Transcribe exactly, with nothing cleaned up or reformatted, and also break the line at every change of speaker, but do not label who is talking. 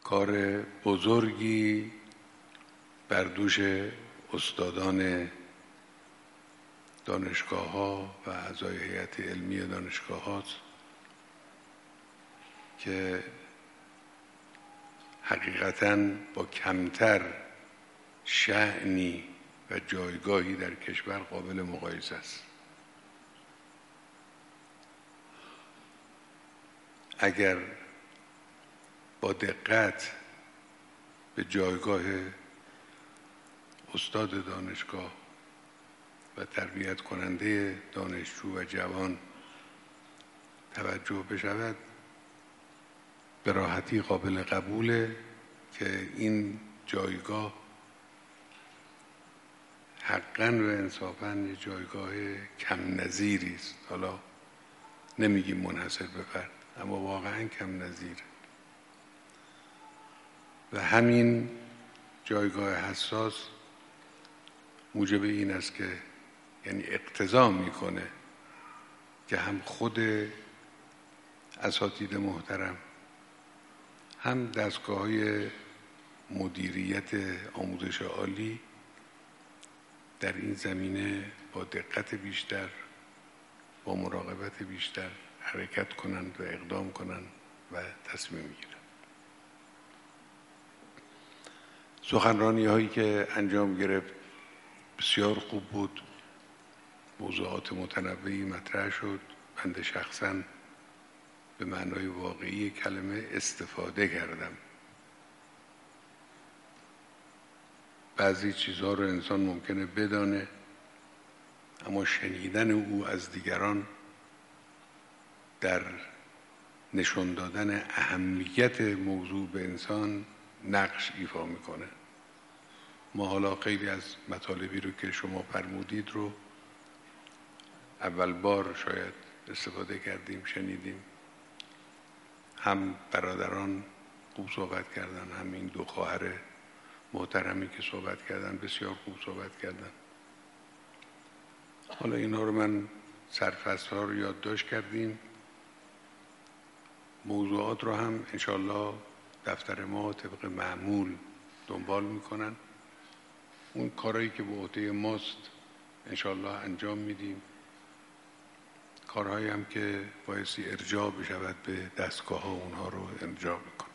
کار بزرگی بر دوش استادان دانشگاه ها و اعضای هیئت علمی دانشگاه هاست که حقیقتاً با کمتر شأنی و جایگاهی در کشور قابل مقایسه است. اگر با دقت به جایگاه استاد دانشگاه و تربیت کننده دانشجو و جوان توجه بشود، به راحتی قابل قبوله که این جایگاه حقاً و انصافاً یه جایگاه کم نظیری است. حالا نمیگیم منحصر به فرد، اما واقعاً کم نظیره و همین جایگاه حساس موجب این است که یعنی اقتضا میکنه که هم خود اساتید محترم، هم دستگاه‌های مدیریت آموزش عالی در این زمینه با دقت بیشتر، با مراقبت بیشتر حرکت کنند و اقدام کنند و تصمیم بگیرند. سخنرانی هایی که انجام گرفت بسیار خوب بود، موضوعات متنوعی مطرح شد. بنده شخصاً به معنای واقعی کلمه استفاده کردم. بعضی چیزها رو انسان ممکنه بدانه، اما شنیدن او از دیگران در نشان دادن اهمیت موضوع به انسان نقش ایفا میکنه. ما حالا خیلی از مطالبی رو که شما فرمودید رو اول بار شاید استفاده کردیم، شنیدیم. هم برادران خوب صحبت کردن، هم این دو خواهر محترمی که صحبت کردن بسیار خوب صحبت کردن. حالا اینا رو من سرفصل‌ها رو یادداشت کردیم. موضوعات رو هم انشالله دفتر ما طبق معمول دنبال میکنن. اون کارهایی که به عهده ماست انشالله انجام میدیم. کارهایی هم که بایستی ارجاع بشود به دستگاه ها، اونها رو ارجاع میکنیم.